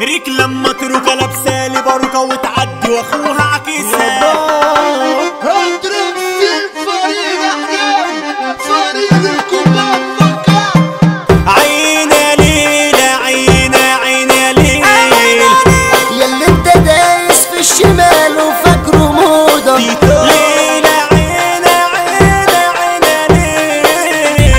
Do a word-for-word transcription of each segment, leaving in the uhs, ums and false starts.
ريك لما تروكة لابسالي باروكة وتعدي واخوها عكيسة. عينا ليلة عينا عينا ليل ياللي انت دايس في الشمال وفاكره موضة. ليلة عينا عينا عينا ليل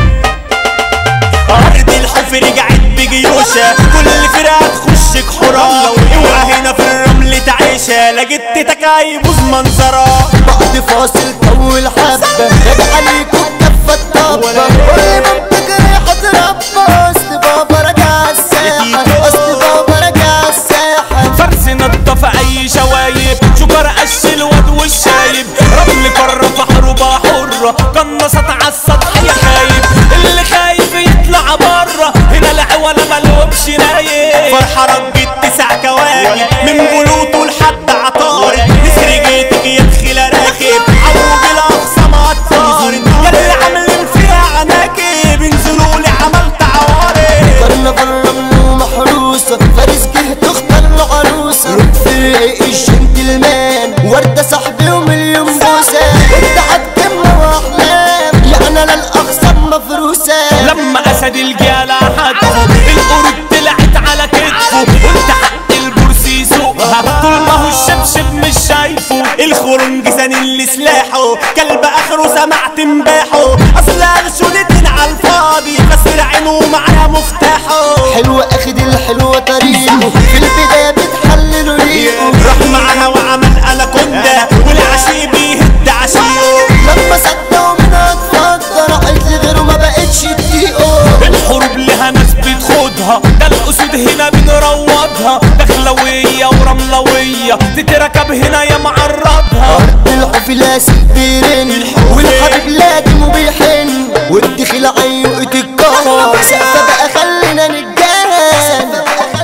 أرض الحوف رجعت بجيوشة كل فرقة تخشك حرام. اوعى هنا في الرمل تعيشة لقيت تتكا يبوظ منظرة. بعد فاصل طول حبة خد عليكوا الكفة الطبة. كل ما بتجري هتربى اصل بابا راجع الساحة. اصل بابا راجع الساحة. فرس نضف اي شوايب شكر قش الواد والشايب. رمل قرة في حروبة حرة قنصت على السطح يا خايب. اللي خايف يطلع برا هنا العوالة ملهمش نايب. فرحة رجت تسع كواكب من بلوطه لحد عطارد. نسر جيتك يا دخيلة راكب عوج الأقصى معطارد. ياللي عاملين فيها عناكب انزلولي عملت عوارض. قرنا بالرمل ومحروسة فارس جه تختار له عروسة. رفيق الجنتلمان وردة صاحبي ومليون بوسة. انت عالقمة واحلام يعني انا الاقصى مفروسة. لما اسد الجالة حدفه القرود طلعت على كتفه. وانت حق البورسي سوقها طول ما هو الشبشب مش شايفه. الخرنج سن اللي سلاحه كلب اخره سمعت مباحه. اصل ارشدتين على الفاضي كسر عينه معاه مفتاحه. حلوة اخد الحلوة طريقه في البداية بتحللوا ريقه. راح معاها وعمل اناكوندا والعشي بيهد عشيه. لما صدقوا منها اتفضل راحت لغيره ما بقتش تطيقه. الحروب لها ناس بتخوضها ده الاسود هنا بنروضها. دخلوية ورملوية تتركب هنا يا معرضها. ارض الحوف لا سبيرين والحبيب لازم وبيحن. والدخيل عيوقة الكهرباء سقفة بقى خلينا نتجاهل.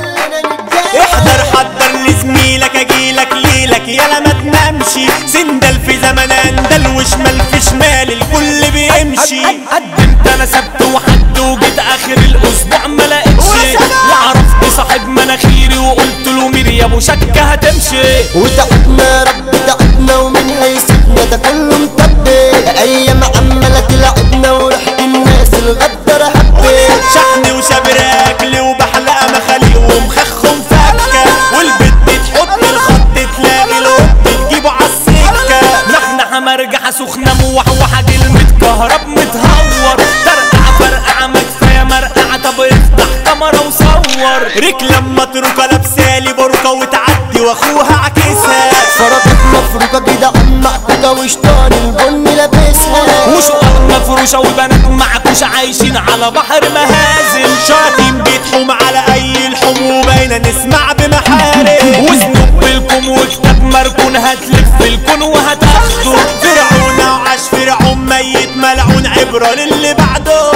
احضر حضر لزميلك اجيلك ليلك يالا ما تنامشي. سندل في زمن اندل وشمال في شمال الكل بيمشي. قدمت انا سبت وحد وجيت اخر الاسبوع ما لقيتش. وعرفت صاحب مناخيري وقلت له مير يا ابو شكه هتمشي. وتعبنا رب تعبنا ومن هيسيبنا ده كله مطبق. ايام عمالة تلعبنا وريحة الناس الغدارة حبيت. شحن وشبراكلي وبحلقة مخاليق ومخخم فكة. والبت تحط الخط تلاقي القط تجيبه عالسكة. نحنحة مرجحة سخنة موحوحة كلمة كهرب متهور. ترقع فرقعة ما كفاية مرقعة طب افتح كاميرا وصور. ريك لما تروكة لابسالي باروكة وتعدي واخوها عكيسة. فرضت مفروكة كده عن معكوكة وشطان البن لابسها. وشقق مفروشة وبنات معكوشة عايشين على بحر مهازل. شاطين بيتحوم على اي الحوم وباينة نسمع بمحارم. وزنوب بالكم وكتاب مركون هتلف الكون وهتاخده. فرعون وعاش فرعون ميت ملعون عبرة للي بعده.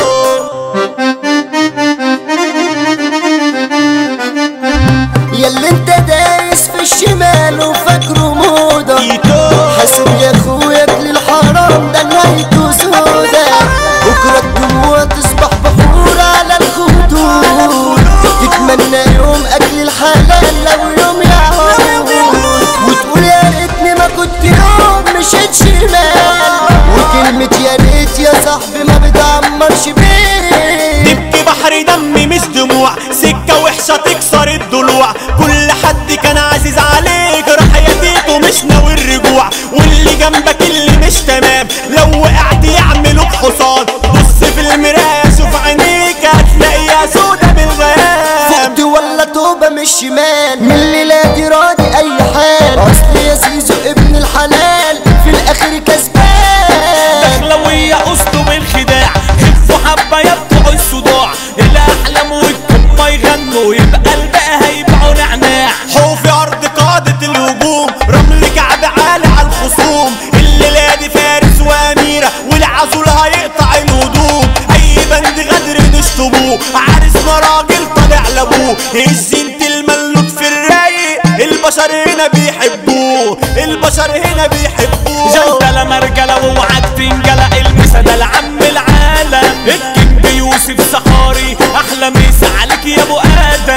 ياللي انت دايس في الشمال وفاكره موضة. حاسب يا اخويا للحرام ده نهايته سودا. بكرة الدموع تصبح بحور على الخدود. تتمنى يوم اكل الحلال لو يوم يعود. وتقول يا ريتني ما كنت يوم مشيت شمال. وكلمة يا ريت يا صاحبي ما بتعمرش بيه. تبكي بحر دمي مش دموع سكة وحشة تكسر الضلوع. كل حد كان عزيز عليك راح يديته مش ناوي الرجوع. واللي جنبك اللي مش تمام لو وقعت يعملوك حصان. بص في المراية شوف عينيك هتلاقيها سودا بالغيام. فقت ولا توبة مش شمال من الليلة دي راضي اي حال. اصل يا زيزو ابن الحلال في الاخر كسبان. دخلوية اسلوب الخداع خفوا حبة يبقوا الصداع. الاحلام والكم ما يغنوا يبقى الباقي هيبقوا نعناع. حوفي ارض قادة الهجوم رمل كعب عالي على الخصوم. الليلة دي فارس واميرة والعزول هيقطع الهدوم. اي بند غدر نشطبوه عرسنا راجل طالع لابوه. الزينة الملوت في الرايق البشر هنا بيحبوه. البشر هنا بيحبوه. جلدة مرجلة ووعد تنجلة المسا ده العم العالم. الكينج يوسف سحاري احلى مسا عليك يا ابو ادم.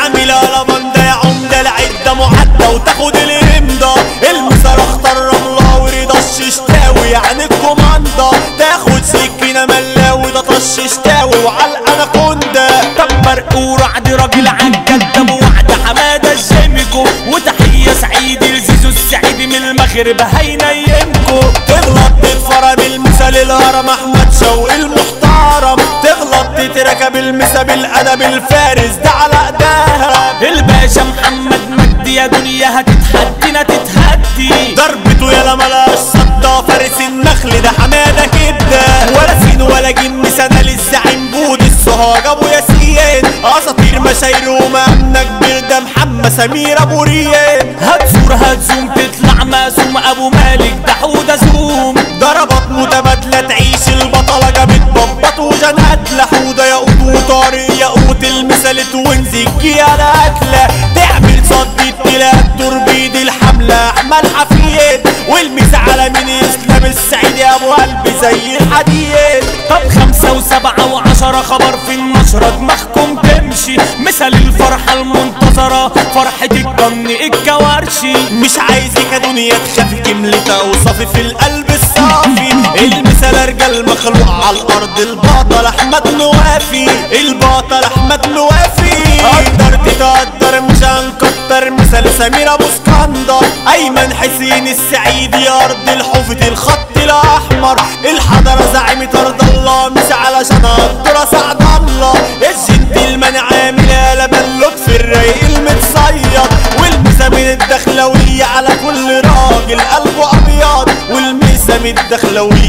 اعمل لبندة يا عمدة العدة معدة وتاخد الامضة. المسار اختار رملة ورضا الششتاوي يعني الكوماندا، تاخد سكينة ملاوي ده طش شتاوي وعلى الاناكوندا. طب مرقور عدي راجل عالجدة وعد حمادة الجيميكو، وتحية سعيد لزيزو السعيدي من المغرب هينيمكو. تغلط تتفرم المثال الهرم احمد شوقي المحترم، تغلط تتركب المسا بالادب الفارس ده على دهب. الباشا محمد مجدي يا دنيا هتتحدينا تتهدي، ضربته يا ملاش صدى فارس النخل ده حماده كده. ولا سين ولا جن سنه للزعيم بود السهاج ابو ياسين، اساطير مشاير ومامنا كبير ده محمد سمير ابو ريان. هتزور هتزوم تطلع مقسوم ابو مالك ده حوده زوم، ضربات متبادله تعيش البطله جابت ببط وجنات لحوده ياقوت وطارق ياقوت المثال توينزي على اكله، تعمل صد التلات تربيد الحمله احمد حفيد، والمس على من اسلام السعيد يا ابو قلبي زي الحديد. طب خمسة وسبعة وعشرة خبر في النشرة دماغكم تمشي، مثل الفرحة المنتظرة فرحة الجن الكوارشي. مش عايزك يا دنيا تخافي كملتها وصافي في القلب الصافي، المثال رجال مخلوق على الارض البطل احمد نوافي، البطل احمد نوافي. قدرت تقدر مش هنكتر مثال سمير ابو اسكندر، ايمن حسين السعيدي ارض الحوفة الخط الاحمر، الحضرة زعيمة ارض الله مش علشان اقدر اسعد الله، الجنتلمان عامل لبن لطفي الرايق المتصيد، والمسا من الدخلوية على كل راجل قلبه ابيض، والمسا من الدخلوية